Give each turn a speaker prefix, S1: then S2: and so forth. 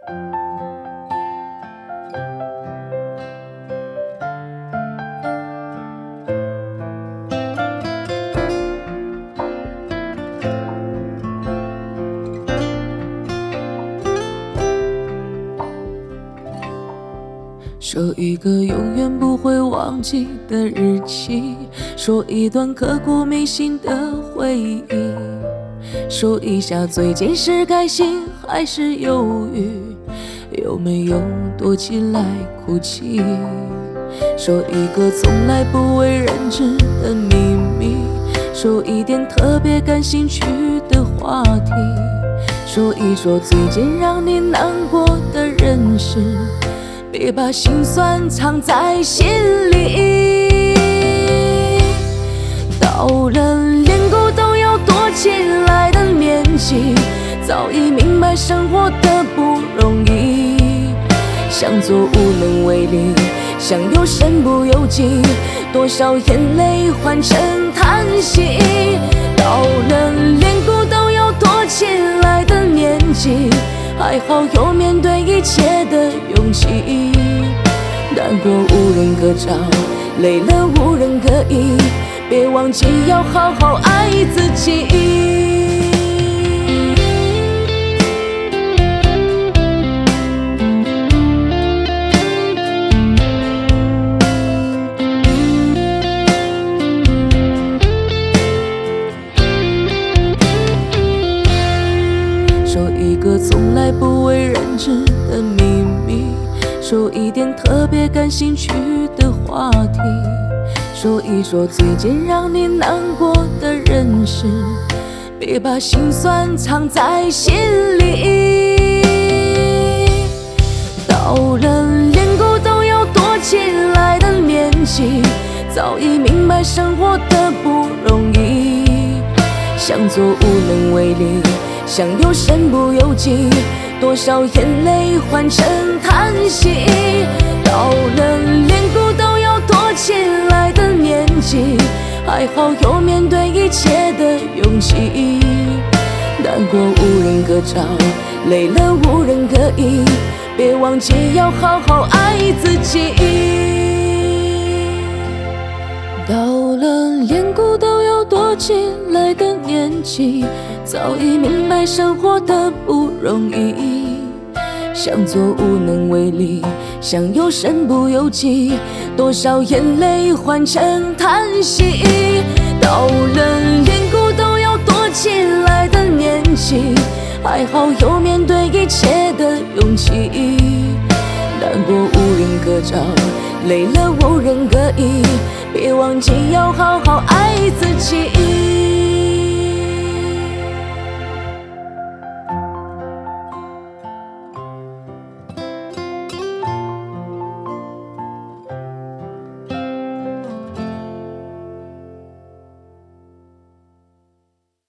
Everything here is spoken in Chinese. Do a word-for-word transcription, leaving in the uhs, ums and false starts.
S1: 说一个永远不会忘记的日期，说一段刻骨铭心的回忆，说一下最近是开心还是忧郁，有没有躲起来哭泣，说一个从来不为人知的秘密，说一点特别感兴趣的话题，说一说最近让你难过的人事，别把心酸藏在心里。到了连狗都要躲起来的年纪，早已明白生活的不容易，想做无能为力，想又身不由己，多少眼泪换成叹息。到了连狗都要躲起来的年纪，还好有面对一切的勇气，难过无人可找，累了无人可依，别忘记要好好爱自己。说一个从来不为人知的秘密，说一点特别感兴趣的话题，说一说最近让你难过的人事，别把心酸藏在心里。到了连狗都要躲起来的年纪，早已明白生活的不容易，想做无能为力，想又身不由己，多少眼泪换成叹息。到了连狗都要躲起来的年纪，还好有面对一切的勇气，难过无人可找，累了无人可依，别忘记要好好爱自己。到了连狗都要躲起来的年纪，早已明白生活的不容易，想做无能为力，想又身不由己，多少眼泪换成叹息。到了连狗都要躲起来的年纪，还好有面对一切的勇气，难过无人可找，累了无人可依，别忘记要好好爱自己。